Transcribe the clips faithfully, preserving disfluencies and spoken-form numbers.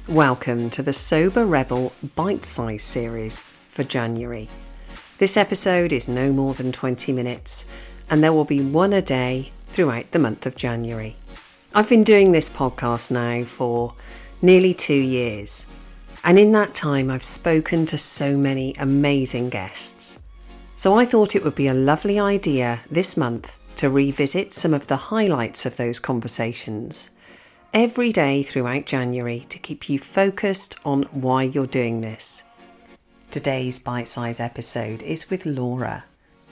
Welcome to the Sober Rebel Bite-Size series for January. This episode is no more than twenty minutes, and there will be one a day throughout the month of January. I've been doing this podcast now for nearly two years, and in that time I've spoken to so many amazing guests. So I thought it would be a lovely idea this month to revisit some of the highlights of those conversations every day throughout January to keep you focused on why you're doing this. Today's bite-size episode is with Laura.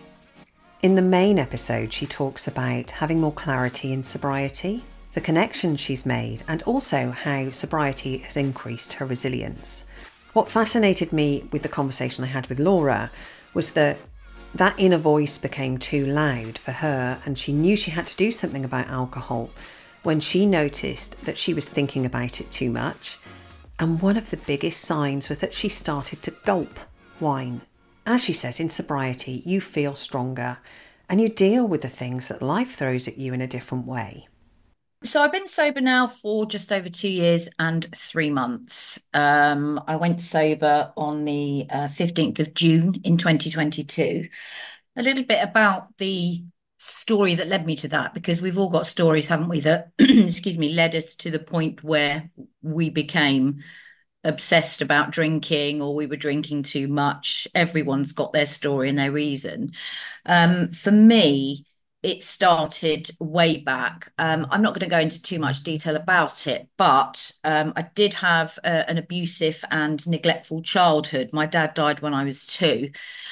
In the main episode, she talks about having more clarity in sobriety, the connections she's made, and also how sobriety has increased her resilience. What fascinated me with the conversation I had with Laura was that that inner voice became too loud for her, and she knew she had to do something about alcohol when she noticed that she was thinking about it too much. And one of the biggest signs was that she started to gulp wine. As she says, in sobriety, you feel stronger and you deal with the things that life throws at you in a different way. So I've been sober now for just over two years and three months. Um, I went sober on the uh, fifteenth of June in twenty twenty-two. A little bit about the story that led me to that, because we've all got stories, haven't we, that, excuse me, led us to the point where we became obsessed about drinking, or we were drinking too much. Everyone's got their story and their reason. Um, for me, it started way back. Um, I'm not going to go into too much detail about it, but um, I did have uh, an abusive and neglectful childhood. My dad died when I was two,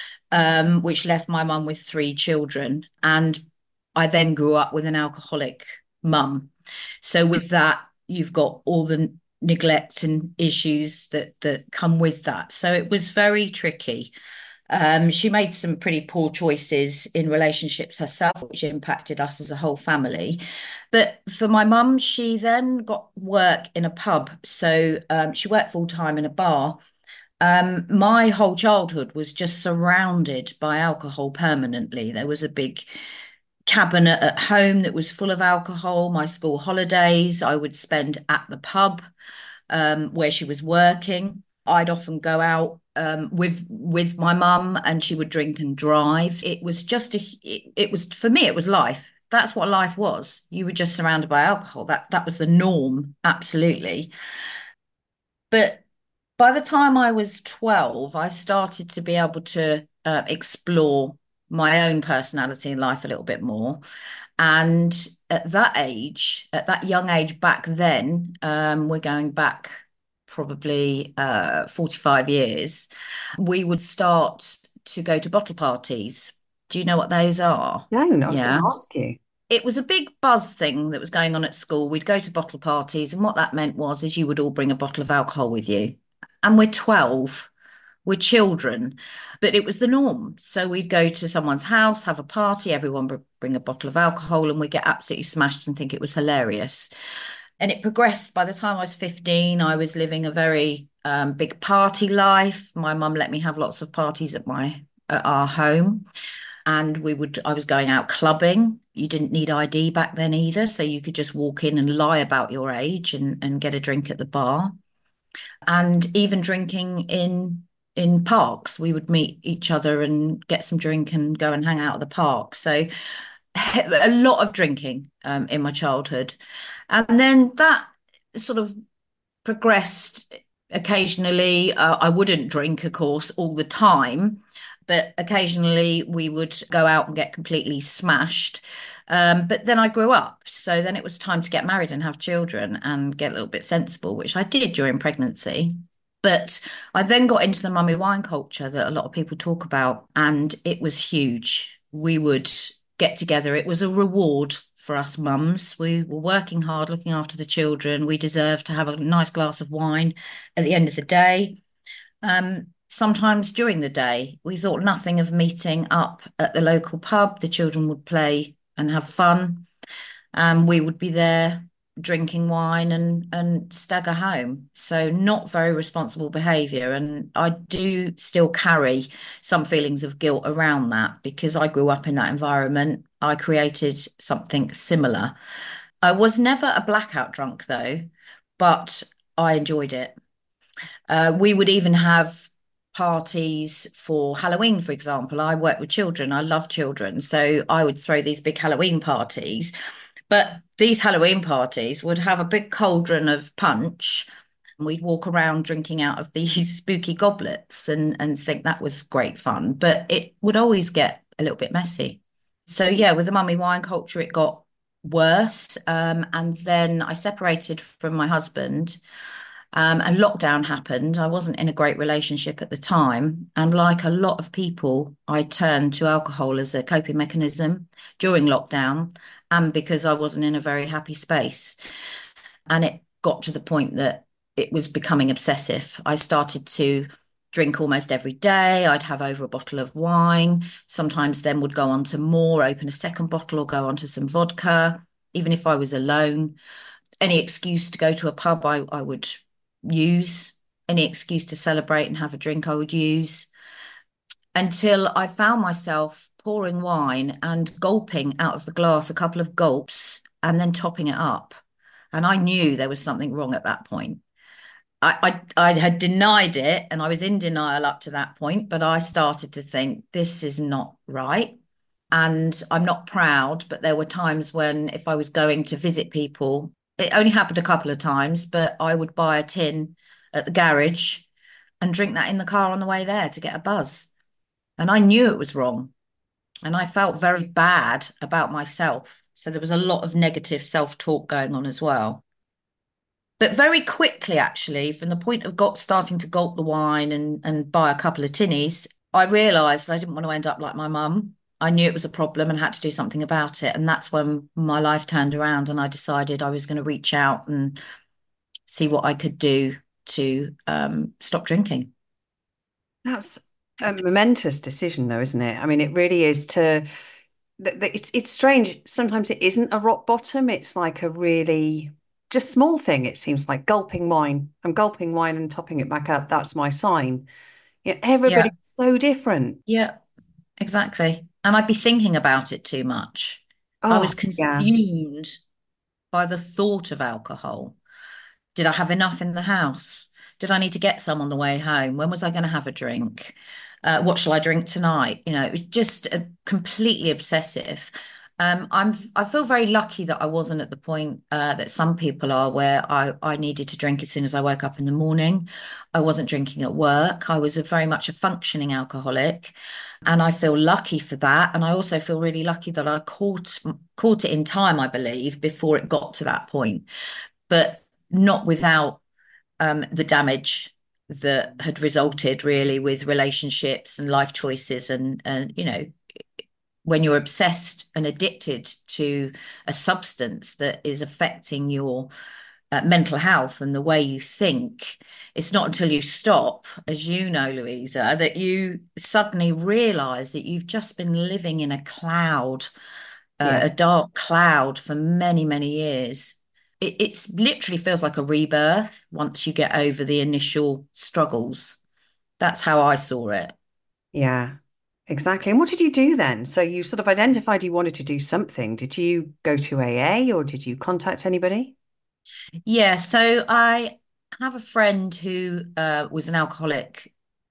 um, which left my mum with three children. And I then grew up with an alcoholic mum. So with that, you've got all the neglect and issues that that come with that. So it was very tricky. Um, she made some pretty poor choices in relationships herself, which impacted us as a whole family. But for my mum, she then got work in a pub. So um, she worked full time in a bar. Um, my whole childhood was just surrounded by alcohol permanently. There was a big cabinet at home that was full of alcohol. My school holidays, I would spend at the pub um, where she was working. I'd often go out um, with with my mum, and she would drink and drive. It was just a, it, it was for me, it was life. That's what life was. You were just surrounded by alcohol. That that was the norm, absolutely. But by the time I was twelve, I started to be able to uh, explore my own personality in life a little bit more. And at that age, at that young age back then, um, we're going back probably uh, forty-five years, we would start to go to bottle parties. Do you know what those are? No, no, I was going Yeah. to ask you. It was a big buzz thing that was going on at school. We'd go to bottle parties, and what that meant was is you would all bring a bottle of alcohol with you. And we're twelve, we're children, but it was the norm. So we'd go to someone's house, have a party, everyone would bring a bottle of alcohol, and we'd get absolutely smashed and think it was hilarious. And it progressed. By the time I was fifteen, I was living a very um, big party life. My mum let me have lots of parties at my at our home. And we would, I was going out clubbing. You didn't need I D back then either. So you could just walk in and lie about your age and, and get a drink at the bar. And even drinking in in parks, we would meet each other and get some drink and go and hang out at the park. So a lot of drinking um, in my childhood. And then that sort of progressed occasionally. Uh, I wouldn't drink, of course, all the time, but occasionally we would go out and get completely smashed. Um, but then I grew up. So then it was time to get married and have children and get a little bit sensible, which I did during pregnancy. But I then got into the mummy wine culture that a lot of people talk about, and it was huge. We would get together. It was a reward for us mums. We were working hard, looking after the children. We deserved to have a nice glass of wine at the end of the day. Um, sometimes during the day, we thought nothing of meeting up at the local pub. The children would play and have fun, and we would be there drinking wine and and stagger home. So not very responsible behaviour. And I do still carry some feelings of guilt around that because I grew up in that environment. I created something similar. I was never a blackout drunk though, but I enjoyed it. Uh, we would even have parties for Halloween, for example. I work with children. I love children. So I would throw these big Halloween parties. But these Halloween parties would have a big cauldron of punch. We'd walk around drinking out of these spooky goblets and, and think that was great fun. But it would always get a little bit messy. So, yeah, with the mummy wine culture, it got worse. Um, and then I separated from my husband, um, and lockdown happened. I wasn't in a great relationship at the time. And like a lot of people, I turned to alcohol as a coping mechanism during lockdown and because I wasn't in a very happy space. And it got to the point that it was becoming obsessive. I started to drink almost every day. I'd have over a bottle of wine, sometimes then would go on to more, open a second bottle or go on to some vodka, even if I was alone. Any excuse to go to a pub, I, I would use. Any excuse to celebrate and have a drink, I would use. Until I found myself pouring wine and gulping out of the glass a couple of gulps and then topping it up. And I knew there was something wrong at that point. I, I, I had denied it and I was in denial up to that point, but I started to think this is not right. And I'm not proud, but there were times when if I was going to visit people, it only happened a couple of times, but I would buy a tin at the garage and drink that in the car on the way there to get a buzz. And I knew it was wrong. And I felt very bad about myself. So there was a lot of negative self-talk going on as well. But very quickly, actually, from the point of got starting to gulp the wine and, and buy a couple of tinnies, I realised I didn't want to end up like my mum. I knew it was a problem and had to do something about it. And that's when my life turned around and I decided I was going to reach out and see what I could do to um, stop drinking. That's a momentous decision, though, isn't it? I mean, it really is to. th- th- It's it's strange. Sometimes it isn't a rock bottom. It's like a really just small thing. It seems like gulping wine. I'm gulping wine and topping it back up. That's my sign. Yeah, Yeah, everybody's so different. yeah, exactly. And I'd be thinking about it too much. I Oh, was yeah, consumed by the thought of alcohol. Did I have enough in the house? Did I need to get some on the way home? When was I going to have a drink? Uh, what shall I drink tonight? You know, it was just a completely obsessive. Um, I'm I feel very lucky that I wasn't at the point uh, that some people are, where I I needed to drink as soon as I woke up in the morning. I wasn't drinking at work. I was a very much a functioning alcoholic, and I feel lucky for that. And I also feel really lucky that I caught caught it in time, I believe, before it got to that point, but not without um, the damage that had resulted really with relationships and life choices and and you know, when you're obsessed and addicted to a substance that is affecting your uh, mental health and the way you think, it's not until you stop, as you know, Louisa, that you suddenly realize that you've just been living in a cloud, uh, yeah, a dark cloud for many, many years. It it's literally feels like a rebirth once you get over the initial struggles. That's how I saw it. yeah, exactly. And what did you do then? So you sort of identified you wanted to do something. Did you go to A A or did you contact anybody? Yeah, so I have a friend who uh, was an alcoholic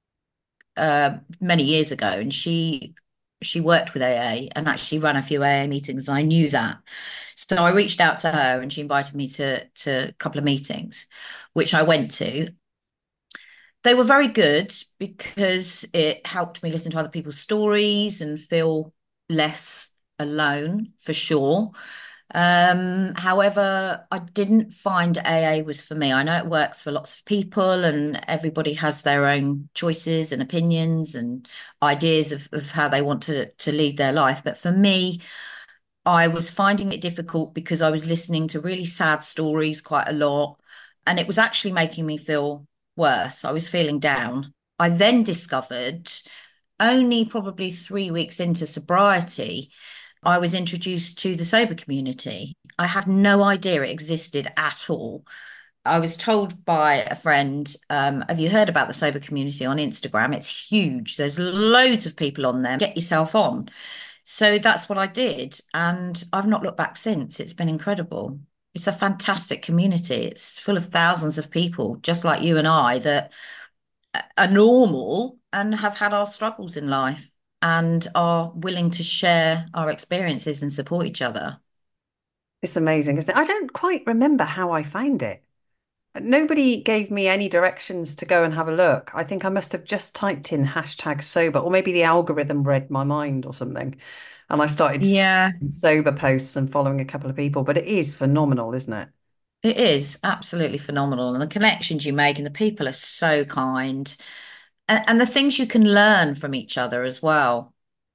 uh, many years ago, and she she worked with A A and actually ran a few A A meetings. And I knew that, so I reached out to her, and she invited me to to a couple of meetings, which I went to. They were very good because it helped me listen to other people's stories and feel less alone, for sure. Um, however, I didn't find A A was for me. I know it works for lots of people and everybody has their own choices and opinions and ideas of, of how they want to, to lead their life. But for me, I was finding it difficult because I was listening to really sad stories quite a lot, and it was actually making me feel worse. I was feeling down. I then discovered, only probably three weeks into sobriety, I was introduced to the sober community. I had no idea it existed at all. I was told by a friend, um, have you heard about the sober community on Instagram? It's huge. There's loads of people on there. Get yourself on. So that's what I did. And I've not looked back since. It's been incredible. It's a fantastic community. It's full of thousands of people, just like you and I, that are normal and have had our struggles in life and are willing to share our experiences and support each other. It's amazing, isn't it? I don't quite remember how I found it. Nobody gave me any directions to go and have a look. I think I must have just typed in hashtag sober, or maybe the algorithm read my mind or something. And I started Yeah, seeing sober posts and following a couple of people. But it is phenomenal, isn't it? it is absolutely phenomenal. And the connections you make and the people are so kind. And, and the things you can learn from each other as well.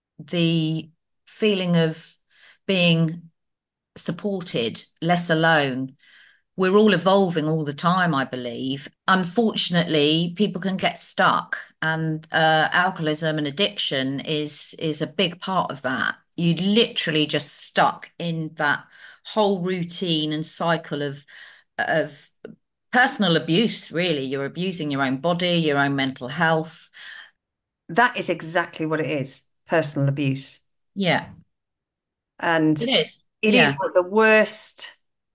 The feeling of being supported, less alone. We're all evolving all the time, I believe. Unfortunately, people can get stuck, and uh, alcoholism and addiction is is a big part of that. You literally just stuck in that whole routine and cycle of of personal abuse, really. You're abusing your own body, your own mental health. That is exactly what it is, personal abuse. Yeah, And it is. it is Yeah. like the worst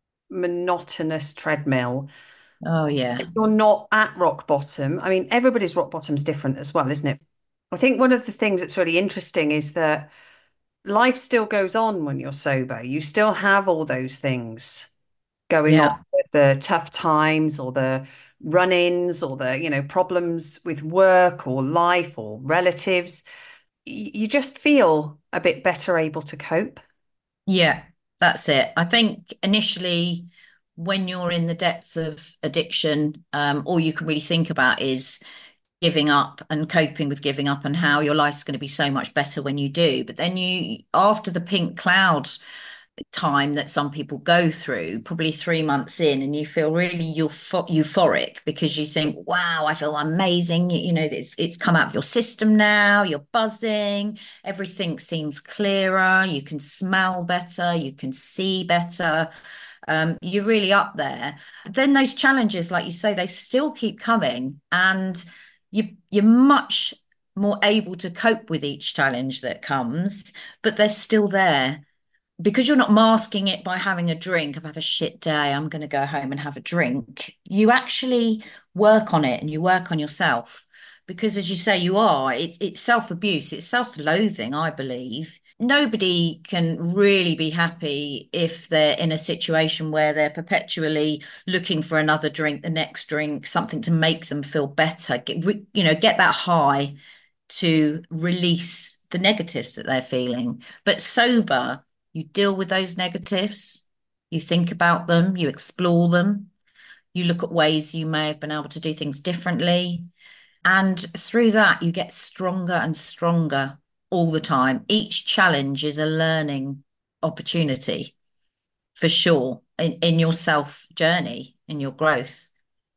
monotonous treadmill. Oh, yeah. If you're not at rock bottom, I mean, everybody's rock bottom's different as well, isn't it? I think one of the things that's really interesting is that life still goes on when you're sober. You still have all those things going on, Yeah. the tough times or the run-ins or the, you know, problems with work or life or relatives. Y- You just feel a bit better able to cope. Yeah, that's it. I think initially, when you're in the depths of addiction, um, all you can really think about is giving up and coping with giving up and how your life's going to be so much better when you do. But then you, after the pink cloud time that some people go through, probably three months in, and you feel really euph euphoric because you think, wow, I feel amazing. You, you know, it's it's come out of your system now, you're buzzing, everything seems clearer, you can smell better, you can see better. Um, you're really up there. Then those challenges, like you say, they still keep coming, and you you're much more able to cope with each challenge that comes, but they're still there because you're not masking it by having a drink. I've had a shit day. I'm going to go home and have a drink. You actually work on it and you work on yourself because, as you say, you are. It, it's self abuse, it's self loathing, I believe. Nobody can really be happy if they're in a situation where they're perpetually looking for another drink, the next drink, something to make them feel better. Get, you know, get that high to release the negatives that they're feeling. But sober, you deal with those negatives, you think about them, you explore them, you look at ways you may have been able to do things differently. And through that, you get stronger and stronger all the time. Each challenge is a learning opportunity for sure in, in your self journey, in your growth.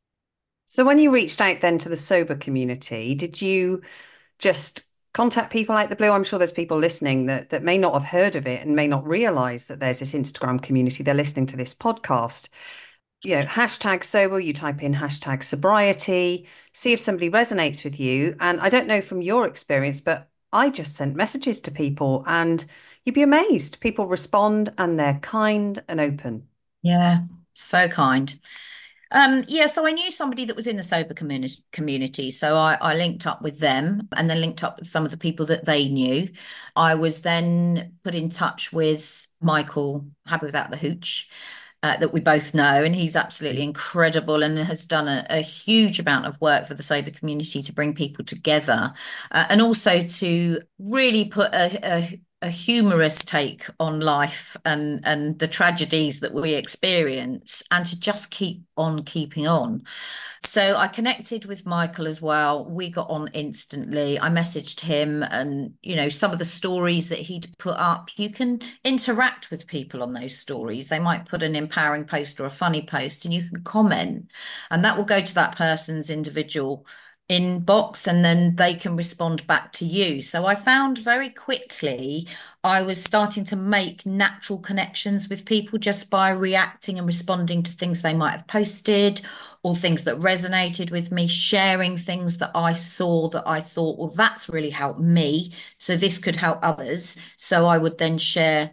So when you reached out then to the sober community, did you just contact people out the blue? I'm sure there's people listening that that may not have heard of it and may not realize that there's this Instagram community. They're listening to this podcast. You know, hashtag sober, you type in hashtag sobriety, see if somebody resonates with you. And I don't know from your experience, but I just sent messages to people and you'd be amazed. People respond and they're kind and open. Yeah, so kind. Um, yeah, so I knew somebody that was in the sober community community. So I, I linked up with them and then linked up with some of the people that they knew. I was then put in touch with Michael, Happy Without the Hooch, uh, that we both know, and he's absolutely incredible and has done a, a huge amount of work for the sober community to bring people together, uh, and also to really put a, a a humorous take on life and and the tragedies that we experience and to just keep on keeping on. So I connected with Michael as well. We got on instantly. I messaged him and, you know, some of the stories that he'd put up, you can interact with people on those stories. They might put an empowering post or a funny post and you can comment, and that will go to that person's individual inbox and then they can respond back to you. So I found very quickly I was starting to make natural connections with people just by reacting and responding to things they might have posted or things that resonated with me, sharing things that I saw that I thought, well, that's really helped me. So this could help others. So I would then share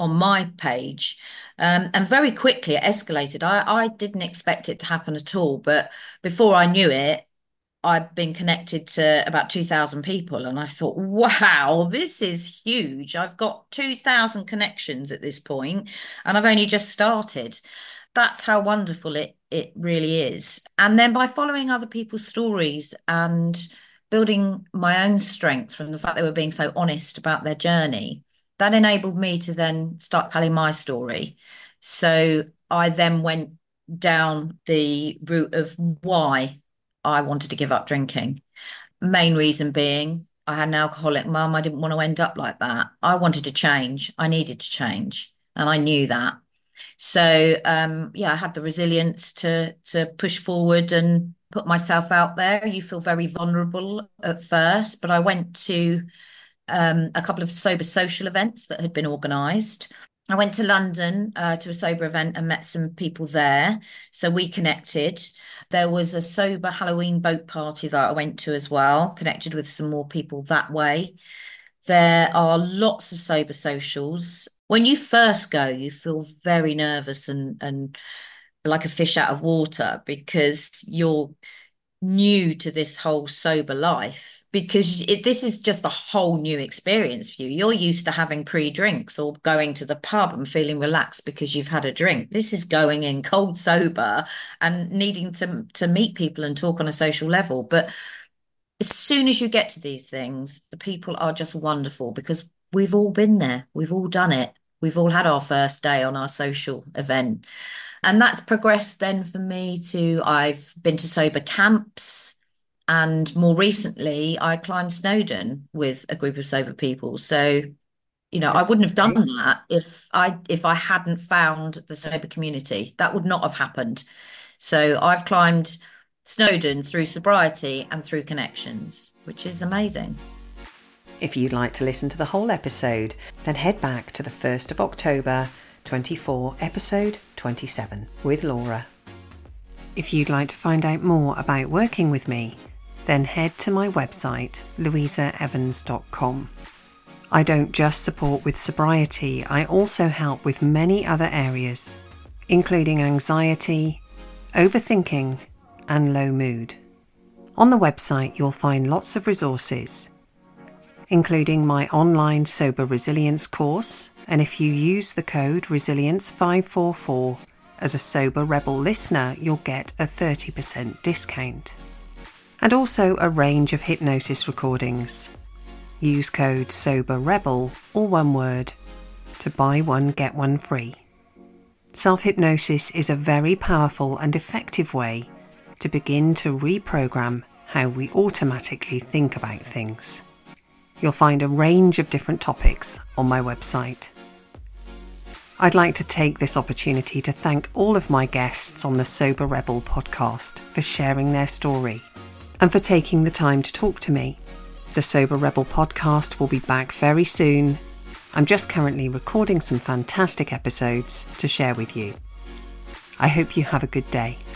on my page. Um, and very quickly it escalated. I, I didn't expect it to happen at all. But before I knew it, I've been connected to about two thousand people. And I thought, wow, this is huge. I've got two thousand connections at this point, and I've only just started. That's how wonderful it, it really is. And then by following other people's stories and building my own strength from the fact they were being so honest about their journey, that enabled me to then start telling my story. So I then went down the route of why I wanted to give up drinking. Main reason being I had an alcoholic mum. I didn't want to end up like that. I wanted to change. I needed to change. And I knew that. So um, yeah, I had the resilience to to push forward and put myself out there. You feel very vulnerable at first, but I went to um, a couple of sober social events that had been organised. I went to London uh, to a sober event and met some people there. So we connected. There was a sober Halloween boat party that I went to as well, connected with some more people that way. There are lots of sober socials. When you first go, you feel very nervous and, and like a fish out of water because you're new to this whole sober life. Because it, this is just a whole new experience for you. You're used to having pre-drinks or going to the pub and feeling relaxed because you've had a drink. This is going in cold sober and needing to, to meet people and talk on a social level. But as soon as you get to these things, the people are just wonderful because we've all been there. We've all done it. We've all had our first day on our social event. And that's progressed then for me to, I've been to sober camps. And more recently, I climbed Snowdon with a group of sober people. So, you know, I wouldn't have done that if I if I hadn't found the sober community. That would not have happened. So I've climbed Snowdon through sobriety and through connections, which is amazing. If you'd like to listen to the whole episode, then head back to the first of October twenty-four, episode twenty-seven with Laura. If you'd like to find out more about working with me, then head to my website, louisa evans dot com. I don't just support with sobriety, I also help with many other areas, including anxiety, overthinking, and low mood. On the website, you'll find lots of resources, including my online Sober Resilience course, and if you use the code resilience five four four as a Sober Rebel listener, you'll get a thirty percent discount. And also a range of hypnosis recordings. Use code Sober Rebel, all one word, to buy one get one free. Self-hypnosis is a very powerful and effective way to begin to reprogram how we automatically think about things. You'll find a range of different topics on my website. I'd like to take this opportunity to thank all of my guests on the Sober Rebel podcast for sharing their story and for taking the time to talk to me. The Sober Rebel podcast will be back very soon. I'm just currently recording some fantastic episodes to share with you. I hope you have a good day.